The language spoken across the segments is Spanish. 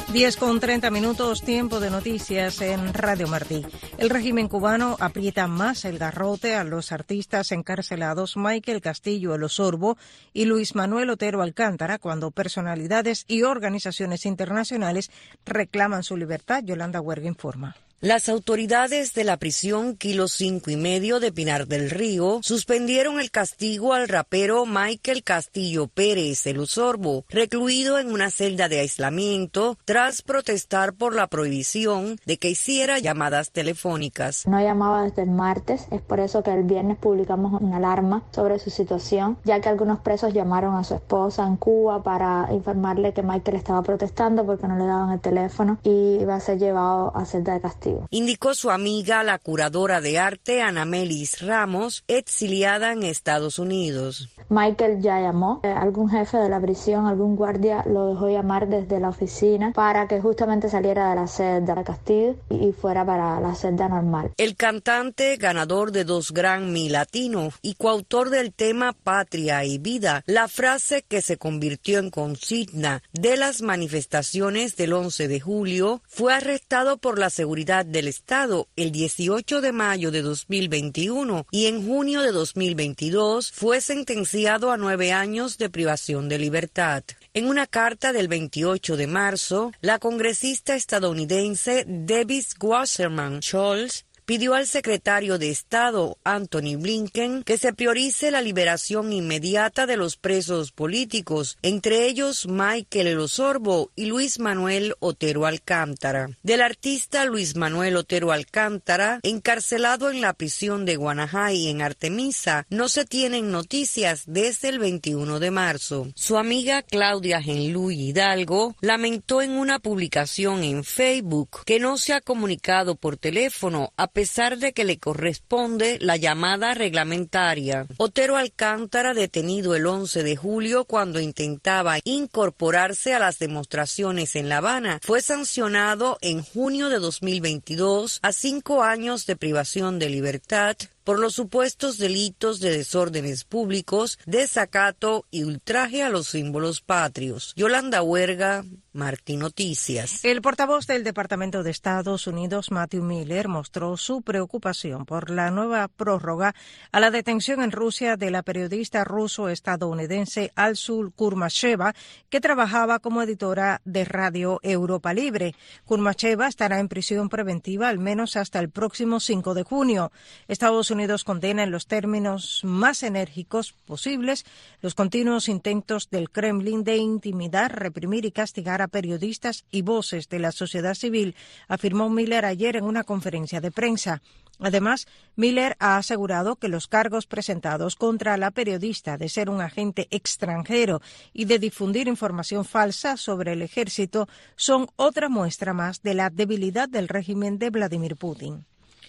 10:30, tiempo de noticias en Radio Martí. El régimen cubano aprieta más el garrote a los artistas encarcelados Michael Castillo El Osorbo y Luis Manuel Otero Alcántara cuando personalidades y organizaciones internacionales reclaman su libertad. Yolanda Huerga informa. Las autoridades de la prisión Kilo 5 y medio de Pinar del Río suspendieron el castigo al rapero Michael Castillo Pérez El Osorbo, recluido en una celda de aislamiento tras protestar por la prohibición de que hiciera llamadas telefónicas. No llamaba desde el martes, es por eso que el viernes publicamos una alarma sobre su situación, ya que algunos presos llamaron a su esposa en Cuba para informarle que Michael estaba protestando porque no le daban el teléfono y iba a ser llevado a celda de castigo. Indicó su amiga, la curadora de arte Ana Melis Ramos, exiliada en Estados Unidos. Michael ya llamó, algún jefe de la prisión, algún guardia lo dejó llamar desde la oficina para que justamente saliera de la celda de castigo y fuera para la celda normal. El cantante, ganador de 2 Grammy Latino y coautor del tema Patria y Vida, la frase que se convirtió en consigna de las manifestaciones del 11 de julio, fue arrestado por la seguridad del Estado el 18 de mayo de 2021 y en junio de 2022 fue sentenciado a 9 años de privación de libertad. En una carta del 28 de marzo, la congresista estadounidense Debbie Wasserman Schultz pidió al secretario de Estado, Anthony Blinken, que se priorice la liberación inmediata de los presos políticos, entre ellos Michael El Osorbo y Luis Manuel Otero Alcántara. Del artista Luis Manuel Otero Alcántara, encarcelado en la prisión de Guanajay en Artemisa, no se tienen noticias desde el 21 de marzo. Su amiga Claudia Genluy Hidalgo lamentó en una publicación en Facebook que no se ha comunicado por teléfono a pesar de que le corresponde la llamada reglamentaria. Otero Alcántara, detenido el 11 de julio cuando intentaba incorporarse a las demostraciones en La Habana, fue sancionado en junio de 2022 a 5 años de privación de libertad por los supuestos delitos de desórdenes públicos, desacato y ultraje a los símbolos patrios. Yolanda Huerga, Martí Noticias. El portavoz del Departamento de Estados Unidos, Matthew Miller, mostró su preocupación por la nueva prórroga a la detención en Rusia de la periodista ruso-estadounidense Alsul Kurmacheva, que trabajaba como editora de Radio Europa Libre. Kurmacheva estará en prisión preventiva al menos hasta el próximo 5 de junio. Estados Unidos condena en los términos más enérgicos posibles los continuos intentos del Kremlin de intimidar, reprimir y castigar a periodistas y voces de la sociedad civil, afirmó Miller ayer en una conferencia de prensa. Además, Miller ha asegurado que los cargos presentados contra la periodista de ser un agente extranjero y de difundir información falsa sobre el ejército son otra muestra más de la debilidad del régimen de Vladimir Putin.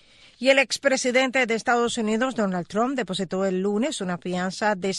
Y el expresidente de Estados Unidos, Donald Trump, depositó el lunes una fianza de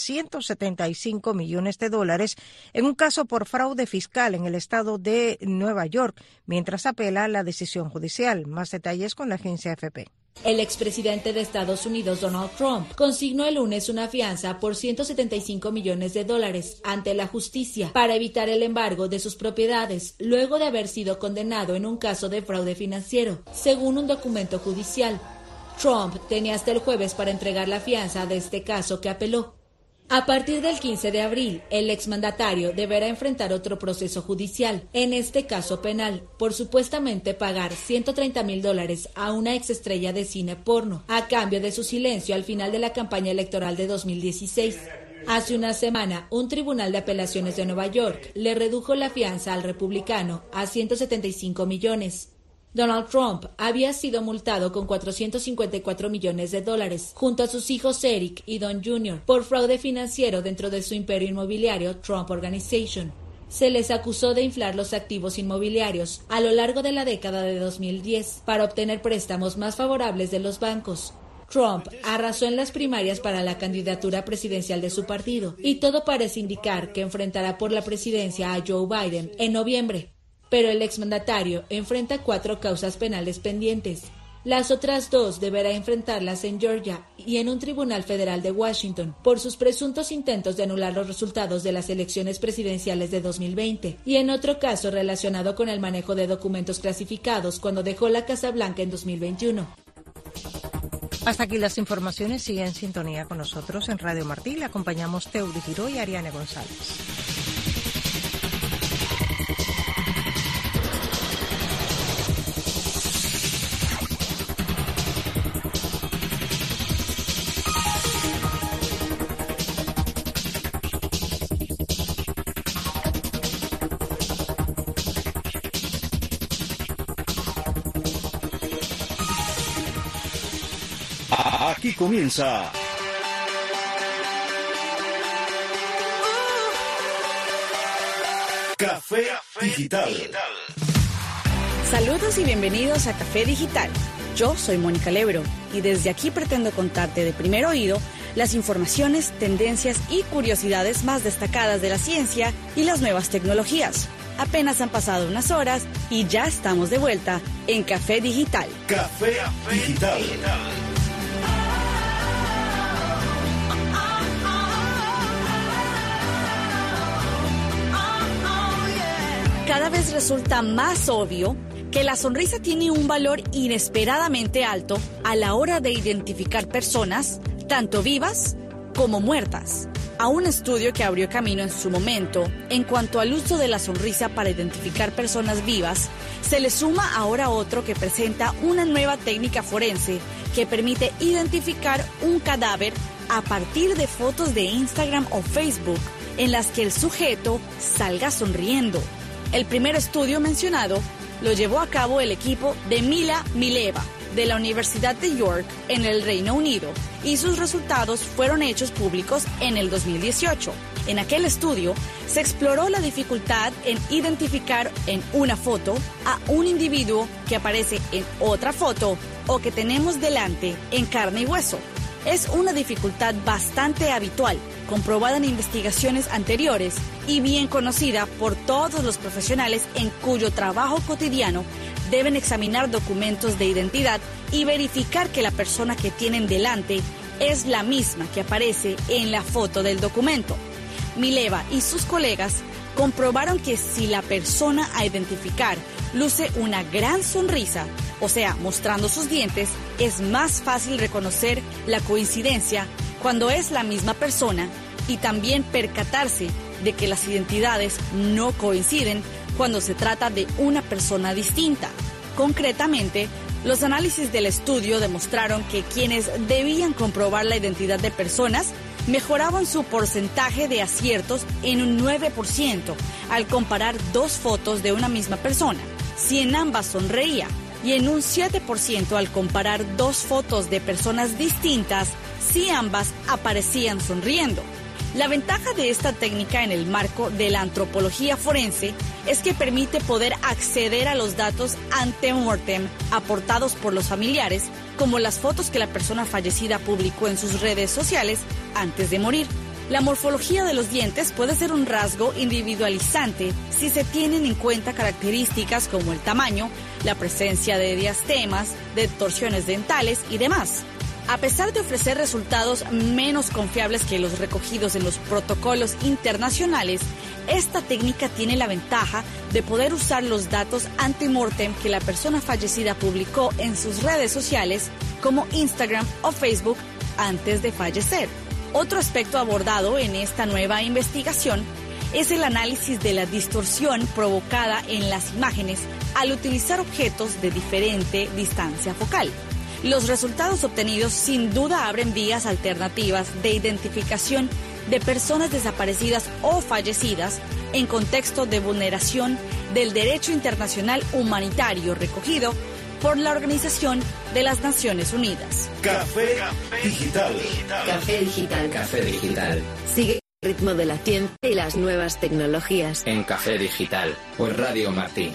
$175 millones en un caso por fraude fiscal en el estado de Nueva York, mientras apela a la decisión judicial. Más detalles con la agencia AFP. El expresidente de Estados Unidos, Donald Trump, consignó el lunes una fianza por $175 millones ante la justicia para evitar el embargo de sus propiedades, luego de haber sido condenado en un caso de fraude financiero, según un documento judicial. Trump tenía hasta el jueves para entregar la fianza de este caso que apeló. A partir del 15 de abril, el exmandatario deberá enfrentar otro proceso judicial, en este caso penal, por supuestamente pagar $130,000 a una exestrella de cine porno, a cambio de su silencio al final de la campaña electoral de 2016. Hace una semana, un tribunal de apelaciones de Nueva York le redujo la fianza al republicano a $175 millones. Donald Trump había sido multado con $454 millones junto a sus hijos Eric y Don Jr. por fraude financiero dentro de su imperio inmobiliario Trump Organization. Se les acusó de inflar los activos inmobiliarios a lo largo de la década de 2010 para obtener préstamos más favorables de los bancos. Trump arrasó en las primarias para la candidatura presidencial de su partido y todo parece indicar que enfrentará por la presidencia a Joe Biden en noviembre. Pero el exmandatario enfrenta 4 causas penales pendientes. Las otras 2 deberá enfrentarlas en Georgia y en un tribunal federal de Washington por sus presuntos intentos de anular los resultados de las elecciones presidenciales de 2020 y en otro caso relacionado con el manejo de documentos clasificados cuando dejó la Casa Blanca en 2021. Hasta aquí las informaciones. Sigue en sintonía con nosotros en Radio Martí. Le acompañamos Teudi Giró y Ariane González. Aquí comienza Café Digital. Saludos y bienvenidos a Café Digital. Yo soy Mónica Lebro y desde aquí pretendo contarte de primer oído las informaciones, tendencias y curiosidades más destacadas de la ciencia y las nuevas tecnologías. Apenas han pasado unas horas y ya estamos de vuelta en Café Digital. Café Digital. Cada vez resulta más obvio que la sonrisa tiene un valor inesperadamente alto a la hora de identificar personas, tanto vivas como muertas. A un estudio que abrió camino en su momento en cuanto al uso de la sonrisa para identificar personas vivas, se le suma ahora otro que presenta una nueva técnica forense que permite identificar un cadáver a partir de fotos de Instagram o Facebook en las que el sujeto salga sonriendo. El primer estudio mencionado lo llevó a cabo el equipo de Mila Mileva de la Universidad de York en el Reino Unido y sus resultados fueron hechos públicos en el 2018. En aquel estudio se exploró la dificultad en identificar en una foto a un individuo que aparece en otra foto o que tenemos delante en carne y hueso. Es una dificultad bastante habitual, comprobada en investigaciones anteriores y bien conocida por todos los profesionales en cuyo trabajo cotidiano deben examinar documentos de identidad y verificar que la persona que tienen delante es la misma que aparece en la foto del documento. Mileva y sus colegas comprobaron que si la persona a identificar luce una gran sonrisa, o sea, mostrando sus dientes, es más fácil reconocer la coincidencia cuando es la misma persona y también percatarse de que las identidades no coinciden cuando se trata de una persona distinta. Concretamente, los análisis del estudio demostraron que quienes debían comprobar la identidad de personas mejoraban su porcentaje de aciertos en un 9% al comparar dos fotos de una misma persona, si en ambas sonreía, y en un 7% al comparar dos fotos de personas distintas, si ambas aparecían sonriendo. La ventaja de esta técnica en el marco de la antropología forense es que permite poder acceder a los datos ante mortem aportados por los familiares, como las fotos que la persona fallecida publicó en sus redes sociales antes de morir. La morfología de los dientes puede ser un rasgo individualizante si se tienen en cuenta características como el tamaño, la presencia de diastemas, de torsiones dentales y demás. A pesar de ofrecer resultados menos confiables que los recogidos en los protocolos internacionales, esta técnica tiene la ventaja de poder usar los datos ante-mortem que la persona fallecida publicó en sus redes sociales, como Instagram o Facebook, antes de fallecer. Otro aspecto abordado en esta nueva investigación es el análisis de la distorsión provocada en las imágenes al utilizar objetos de diferente distancia focal. Los resultados obtenidos sin duda abren vías alternativas de identificación de personas desaparecidas o fallecidas en contexto de vulneración del derecho internacional humanitario recogido por la Organización de las Naciones Unidas. Café Digital. Café Digital. Café Digital. Sigue el ritmo de la ciencia y las nuevas tecnologías. En Café Digital, por Radio Martí.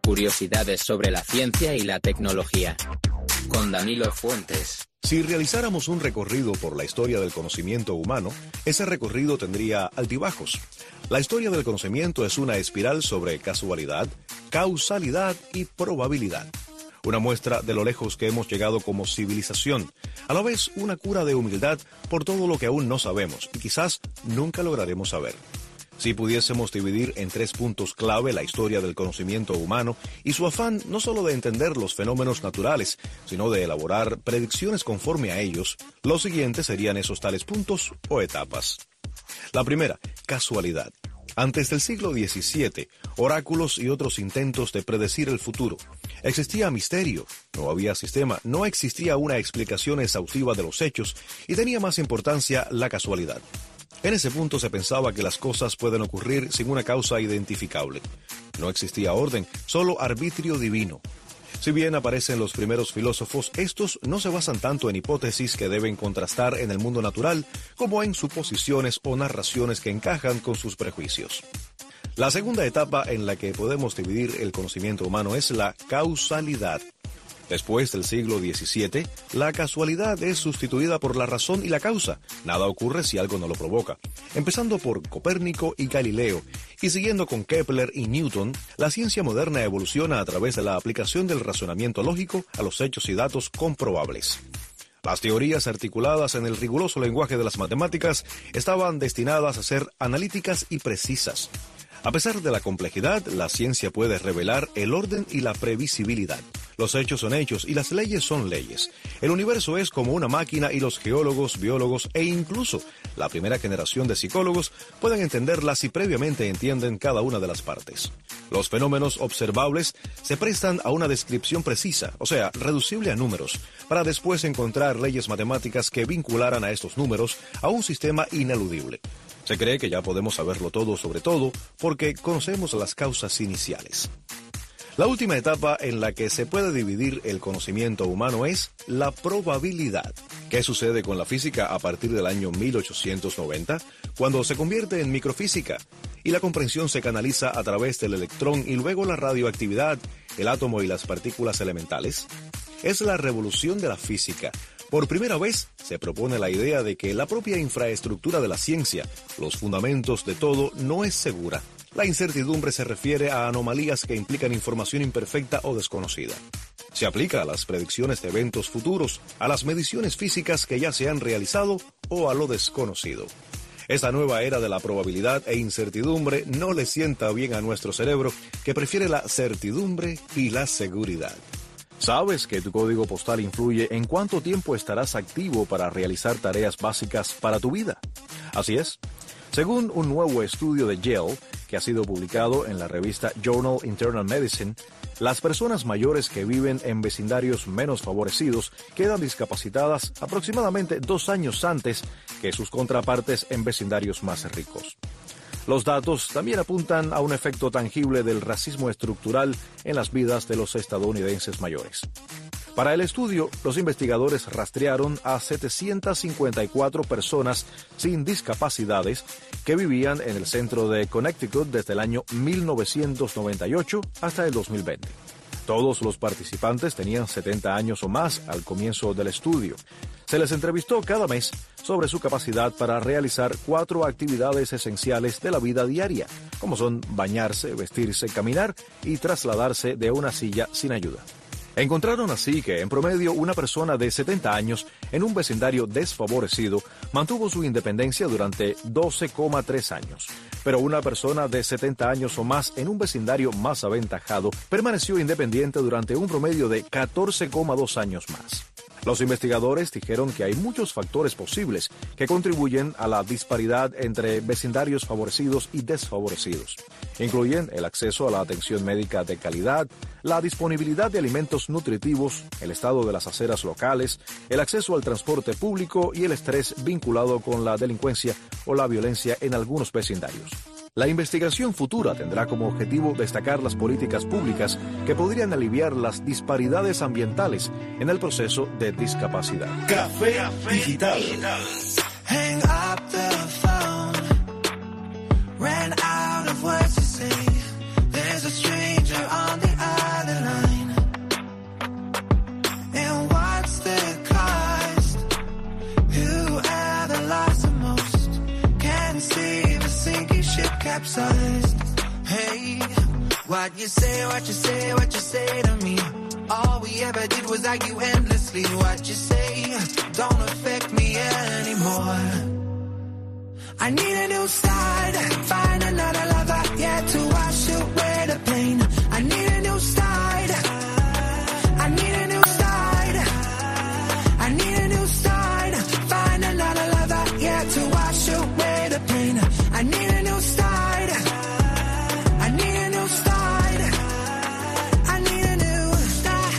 Curiosidades sobre la ciencia y la tecnología. Con Danilo Fuentes. Si realizáramos un recorrido por la historia del conocimiento humano, ese recorrido tendría altibajos. La historia del conocimiento es una espiral sobre casualidad, causalidad y probabilidad. Una muestra de lo lejos que hemos llegado como civilización, a la vez una cura de humildad por todo lo que aún no sabemos y quizás nunca lograremos saber. Si pudiésemos dividir en 3 puntos clave la historia del conocimiento humano y su afán no solo de entender los fenómenos naturales, sino de elaborar predicciones conforme a ellos, los siguientes serían esos tales puntos o etapas. La primera, casualidad. Antes del siglo XVII, oráculos y otros intentos de predecir el futuro. Existía misterio, no había sistema, no existía una explicación exhaustiva de los hechos y tenía más importancia la casualidad. En ese punto se pensaba que las cosas pueden ocurrir sin una causa identificable. No existía orden, solo arbitrio divino. Si bien aparecen los primeros filósofos, estos no se basan tanto en hipótesis que deben contrastar en el mundo natural como en suposiciones o narraciones que encajan con sus prejuicios. La segunda etapa en la que podemos dividir el conocimiento humano es la causalidad. Después del siglo XVII, la casualidad es sustituida por la razón y la causa. Nada ocurre si algo no lo provoca. Empezando por Copérnico y Galileo, y siguiendo con Kepler y Newton, la ciencia moderna evoluciona a través de la aplicación del razonamiento lógico a los hechos y datos comprobables. Las teorías articuladas en el riguroso lenguaje de las matemáticas estaban destinadas a ser analíticas y precisas. A pesar de la complejidad, la ciencia puede revelar el orden y la previsibilidad. Los hechos son hechos y las leyes son leyes. El universo es como una máquina y los geólogos, biólogos e incluso la primera generación de psicólogos pueden entenderla si previamente entienden cada una de las partes. Los fenómenos observables se prestan a una descripción precisa, o sea, reducible a números, para después encontrar leyes matemáticas que vincularan a estos números a un sistema ineludible. Se cree que ya podemos saberlo todo sobre todo porque conocemos las causas iniciales. La última etapa en la que se puede dividir el conocimiento humano es la probabilidad. ¿Qué sucede con la física a partir del año 1890, cuando se convierte en microfísica y la comprensión se canaliza a través del electrón y luego la radioactividad, el átomo y las partículas elementales? Es la revolución de la física. Por primera vez se propone la idea de que la propia infraestructura de la ciencia, los fundamentos de todo, no es segura. La incertidumbre se refiere a anomalías que implican información imperfecta o desconocida. Se aplica a las predicciones de eventos futuros, a las mediciones físicas que ya se han realizado o a lo desconocido. Esta nueva era de la probabilidad e incertidumbre no le sienta bien a nuestro cerebro, que prefiere la certidumbre y la seguridad. ¿Sabes que tu código postal influye en cuánto tiempo estarás activo para realizar tareas básicas para tu vida? Así es. Según un nuevo estudio de Yale, que ha sido publicado en la revista Journal Internal Medicine, las personas mayores que viven en vecindarios menos favorecidos quedan discapacitadas aproximadamente 2 años antes que sus contrapartes en vecindarios más ricos. Los datos también apuntan a un efecto tangible del racismo estructural en las vidas de los estadounidenses mayores. Para el estudio, los investigadores rastrearon a 754 personas sin discapacidades que vivían en el centro de Connecticut desde el año 1998 hasta el 2020. Todos los participantes tenían 70 años o más al comienzo del estudio. Se les entrevistó cada mes sobre su capacidad para realizar 4 actividades esenciales de la vida diaria, como son bañarse, vestirse, caminar y trasladarse de una silla sin ayuda. Encontraron así que, en promedio, una persona de 70 años en un vecindario desfavorecido mantuvo su independencia durante 12,3 años, pero una persona de 70 años o más en un vecindario más aventajado permaneció independiente durante un promedio de 14,2 años más. Los investigadores dijeron que hay muchos factores posibles que contribuyen a la disparidad entre vecindarios favorecidos y desfavorecidos. Incluyen el acceso a la atención médica de calidad, la disponibilidad de alimentos nutritivos, el estado de las aceras locales, el acceso al transporte público y el estrés vinculado con la delincuencia o la violencia en algunos vecindarios. La investigación futura tendrá como objetivo destacar las políticas públicas que podrían aliviar las disparidades ambientales en el proceso de discapacidad. Café Digital. Hang up the phone. Ran out of words to say. There's a stranger on the other What you say, what you say, what you say to me. All we ever did was argue endlessly. What you say don't affect me anymore. I need a new start, find another lover, yeah, to wash away the pain. I need a new start, I need a new start, I need a new start, find another lover, yeah, to wash away the pain. I need a new start, I need a new start, I need a new start,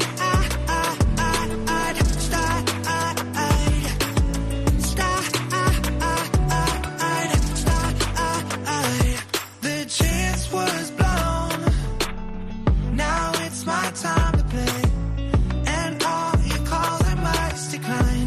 The chance was blown, now it's my time to play, and all your calls I must decline.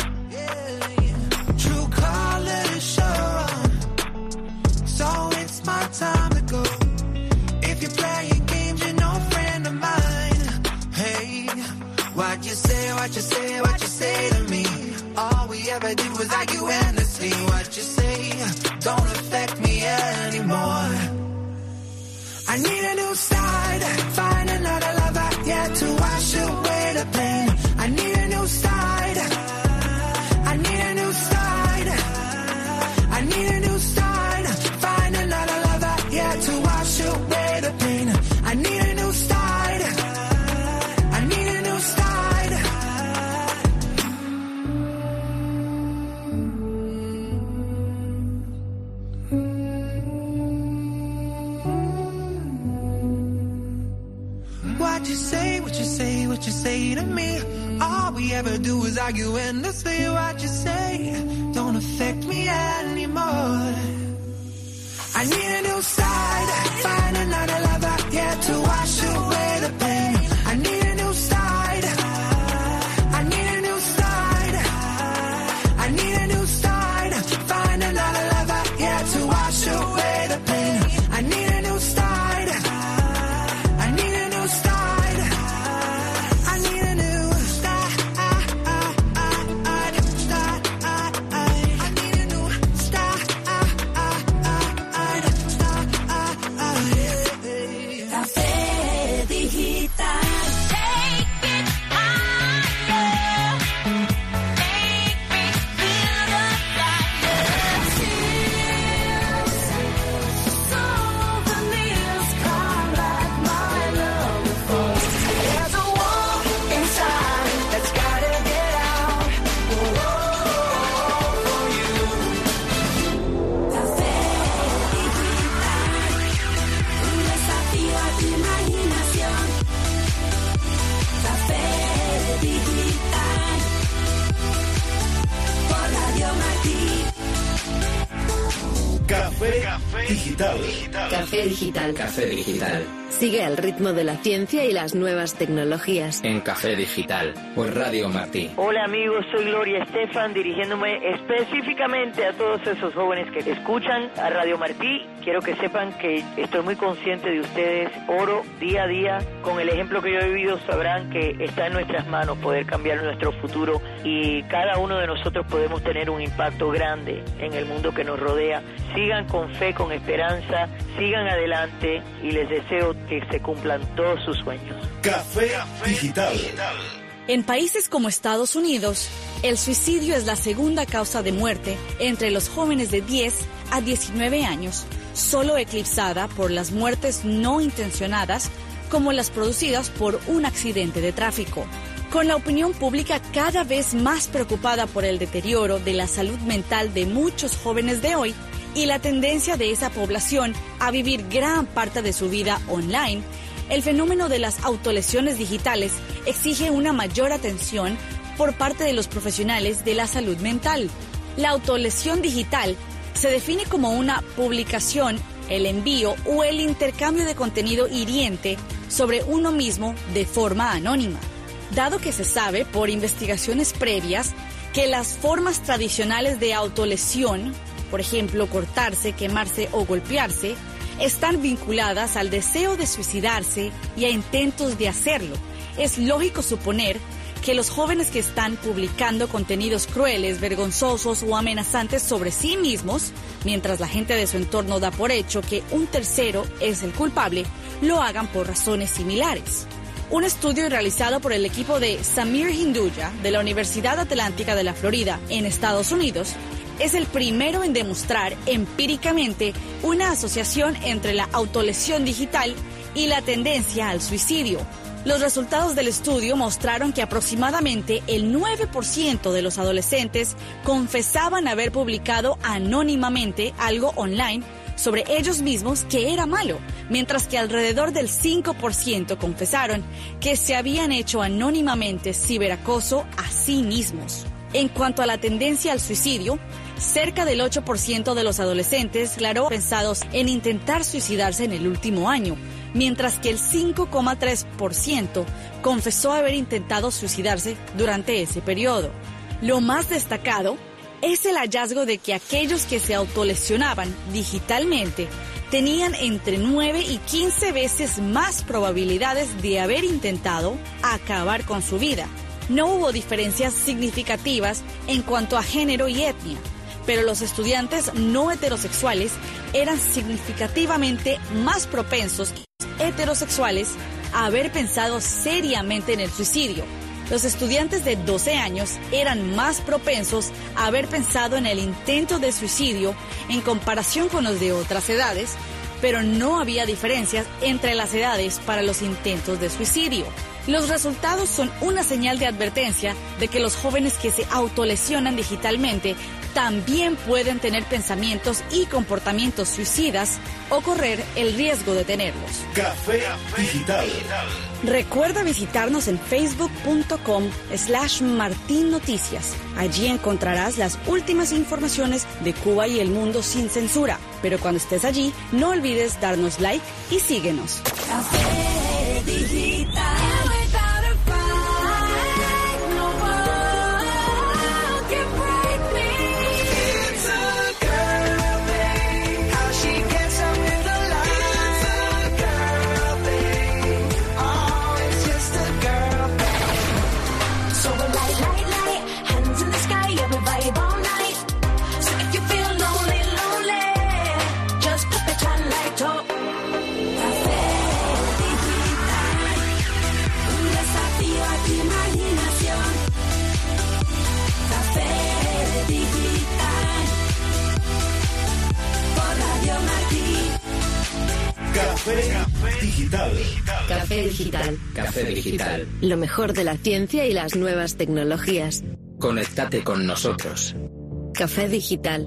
True colors show, so it's my time to go. If you're playing games, you're no friend of mine. Hey, what you say, what you say, what you say to me. All we ever did was argue endlessly. What you say don't affect me anymore. I need a new start, find another lover, yeah, to wash away the pain. I need a new start, I need a new start, I need a new start, find another lover, yeah, to wash away the pain. I need a new start, I need a new start. What you say, what you say, what you say to me. All we ever do is argue endlessly. What you say don't affect me anymore. I need a new start, find another lover, yeah, to wash away the pain. I need a new start, I need a new start, I need a new start, find another lover, yeah, to wash away the pain. I need a new start, I need a new start, I need a new start, I need a new start. Café Digital. Take it higher. Make me feel the fire. Tears, souvenirs come like my love before. There's a war inside that's gotta get out. For you. Café Digital. Un desafío a tu imaginación. Café Digital. Por Radio Martí. Café Digital. Café Digital. Café Digital. Sigue el ritmo de la ciencia y las nuevas tecnologías. En Café Digital. Por Radio Martí. Hola amigos, soy Gloria Estefan, dirigiéndome específicamente a todos esos jóvenes que escuchan a Radio Martí. Quiero que sepan que estoy muy consciente de ustedes. Oro día a día. Con el ejemplo que yo he vivido sabrán que está en nuestras manos poder cambiar nuestro futuro y cada uno de nosotros podemos tener un impacto grande en el mundo que nos rodea. Sigan con fe, con esperanza, sigan adelante y les deseo que se cumplan todos sus sueños. Café Digital. En países como Estados Unidos, el suicidio es la segunda causa de muerte entre los jóvenes de 10 a 19 años, solo eclipsada por las muertes no intencionadas como las producidas por un accidente de tráfico. Con la opinión pública cada vez más preocupada por el deterioro de la salud mental de muchos jóvenes de hoy y la tendencia de esa población a vivir gran parte de su vida online, el fenómeno de las autolesiones digitales exige una mayor atención por parte de los profesionales de la salud mental. La autolesión digital se define como una publicación, el envío o el intercambio de contenido hiriente sobre uno mismo de forma anónima. Dado que se sabe por investigaciones previas que las formas tradicionales de autolesión, por ejemplo, cortarse, quemarse o golpearse, están vinculadas al deseo de suicidarse y a intentos de hacerlo. Es lógico suponer que los jóvenes que están publicando contenidos crueles, vergonzosos o amenazantes sobre sí mismos, mientras la gente de su entorno da por hecho que un tercero es el culpable, lo hagan por razones similares. Un estudio realizado por el equipo de Samir Hinduja de la Universidad Atlántica de la Florida en Estados Unidos es el primero en demostrar empíricamente una asociación entre la autolesión digital y la tendencia al suicidio. Los resultados del estudio mostraron que aproximadamente el 9% de los adolescentes confesaban haber publicado anónimamente algo online sobre ellos mismos que era malo, mientras que alrededor del 5% confesaron que se habían hecho anónimamente ciberacoso a sí mismos. En cuanto a la tendencia al suicidio, cerca del 8% de los adolescentes declaró pensados en intentar suicidarse en el último año, mientras que el 5,3% confesó haber intentado suicidarse durante ese periodo. Lo más destacado es el hallazgo de que aquellos que se autolesionaban digitalmente tenían entre 9 y 15 veces más probabilidades de haber intentado acabar con su vida. No hubo diferencias significativas en cuanto a género y etnia, pero los estudiantes no heterosexuales eran significativamente más propensos que los heterosexuales a haber pensado seriamente en el suicidio. Los estudiantes de 12 años eran más propensos a haber pensado en el intento de suicidio en comparación con los de otras edades, pero no había diferencias entre las edades para los intentos de suicidio. Los resultados son una señal de advertencia de que los jóvenes que se autolesionan digitalmente también pueden tener pensamientos y comportamientos suicidas o correr el riesgo de tenerlos. Café Digital. Recuerda visitarnos en facebook.com/martinnoticias. Allí encontrarás las últimas informaciones de Cuba y el mundo sin censura. Pero cuando estés allí, no olvides darnos like y síguenos. Café Digital. Café Digital. Café Digital. Café Digital. Lo mejor de la ciencia y las nuevas tecnologías. Conéctate con nosotros. Café Digital.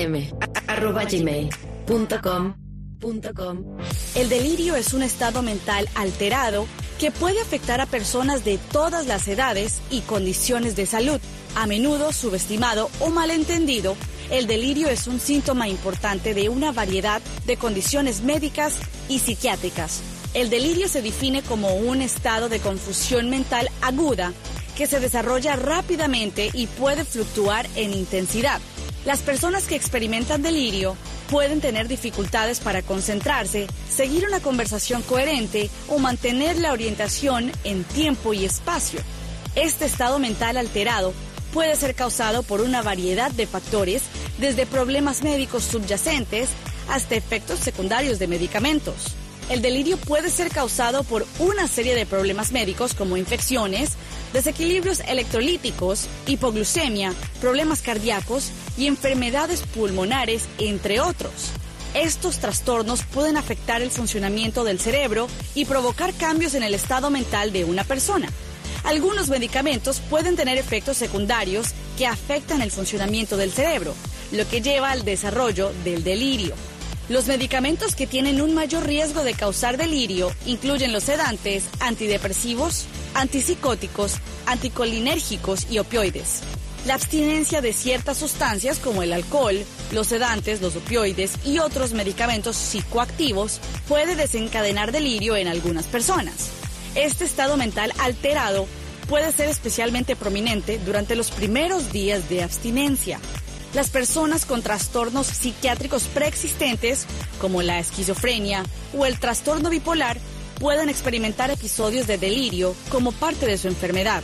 rm@gmail.com. El delirio es un estado mental alterado que puede afectar a personas de todas las edades y condiciones de salud. A menudo subestimado o malentendido, el delirio es un síntoma importante de una variedad de condiciones médicas y psiquiátricas. El delirio se define como un estado de confusión mental aguda que se desarrolla rápidamente y puede fluctuar en intensidad. Las personas que experimentan delirio pueden tener dificultades para concentrarse, seguir una conversación coherente o mantener la orientación en tiempo y espacio. Este estado mental alterado puede ser causado por una variedad de factores, desde problemas médicos subyacentes hasta efectos secundarios de medicamentos. El delirio puede ser causado por una serie de problemas médicos como infecciones, desequilibrios electrolíticos, hipoglucemia, problemas cardíacos y enfermedades pulmonares, entre otros. Estos trastornos pueden afectar el funcionamiento del cerebro y provocar cambios en el estado mental de una persona. Algunos medicamentos pueden tener efectos secundarios que afectan el funcionamiento del cerebro, lo que lleva al desarrollo del delirio. Los medicamentos que tienen un mayor riesgo de causar delirio incluyen los sedantes, antidepresivos, antipsicóticos, anticolinérgicos y opioides. La abstinencia de ciertas sustancias como el alcohol, los sedantes, los opioides y otros medicamentos psicoactivos puede desencadenar delirio en algunas personas. Este estado mental alterado puede ser especialmente prominente durante los primeros días de abstinencia. Las personas con trastornos psiquiátricos preexistentes, como la esquizofrenia o el trastorno bipolar, pueden experimentar episodios de delirio como parte de su enfermedad.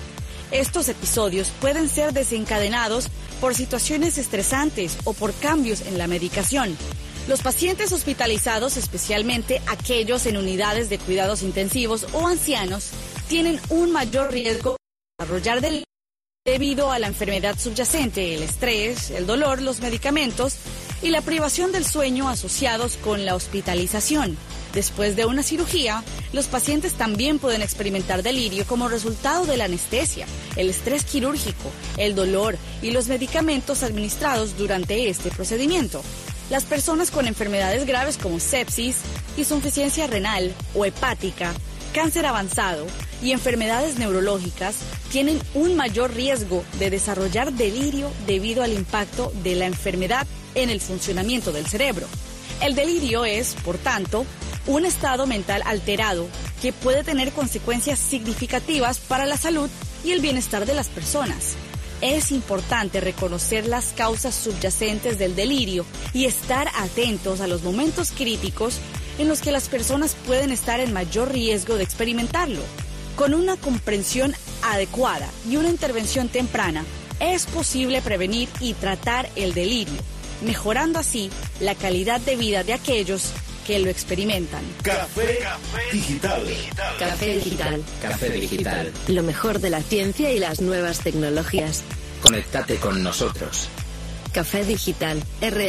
Estos episodios pueden ser desencadenados por situaciones estresantes o por cambios en la medicación. Los pacientes hospitalizados, especialmente aquellos en unidades de cuidados intensivos o ancianos, tienen un mayor riesgo de desarrollar delirio debido a la enfermedad subyacente, el estrés, el dolor, los medicamentos y la privación del sueño asociados con la hospitalización. Después de una cirugía, los pacientes también pueden experimentar delirio como resultado de la anestesia, el estrés quirúrgico, el dolor y los medicamentos administrados durante este procedimiento. Las personas con enfermedades graves como sepsis, insuficiencia renal o hepática, cáncer avanzado y enfermedades neurológicas tienen un mayor riesgo de desarrollar delirio debido al impacto de la enfermedad en el funcionamiento del cerebro. El delirio es, por tanto, un estado mental alterado que puede tener consecuencias significativas para la salud y el bienestar de las personas. Es importante reconocer las causas subyacentes del delirio y estar atentos a los momentos críticos en los que las personas pueden estar en mayor riesgo de experimentarlo. Con una comprensión adecuada y una intervención temprana, es posible prevenir y tratar el delirio, mejorando así la calidad de vida de aquellos que lo experimentan. Café Digital. Café Digital. Café Digital. Lo mejor de la ciencia y las nuevas tecnologías. Conéctate con nosotros. Café Digital.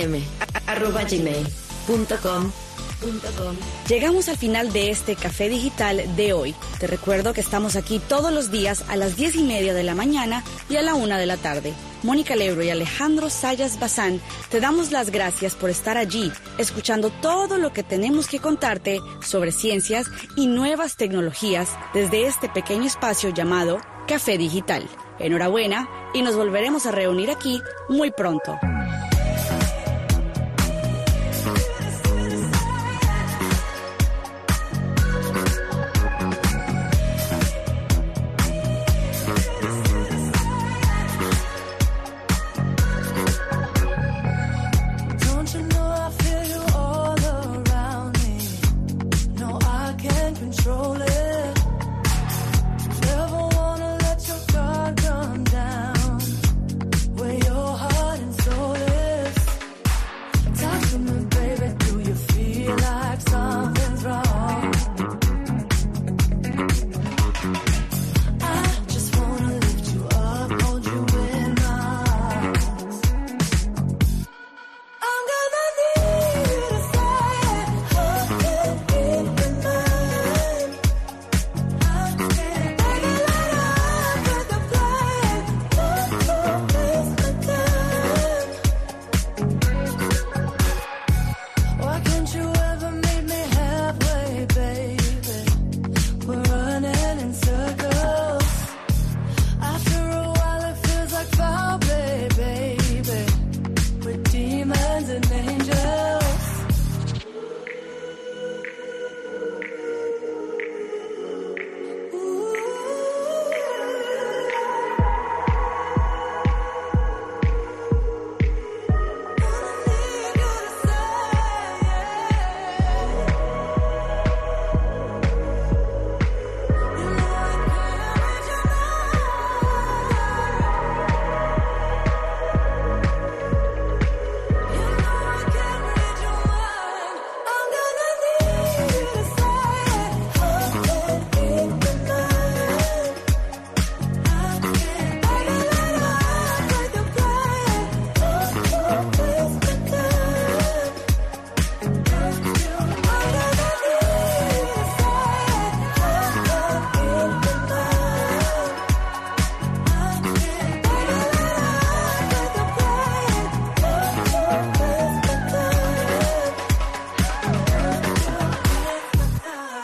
rm@gmail.com. Llegamos al final de este Café Digital de hoy. Te recuerdo que estamos aquí todos los días a las 10:30 de la mañana y a la 1 de la tarde. Mónica Lebro y Alejandro Sayas Bazán, te damos las gracias por estar allí, escuchando todo lo que tenemos que contarte sobre ciencias y nuevas tecnologías desde este pequeño espacio llamado Café Digital. Enhorabuena y nos volveremos a reunir aquí muy pronto. Control it.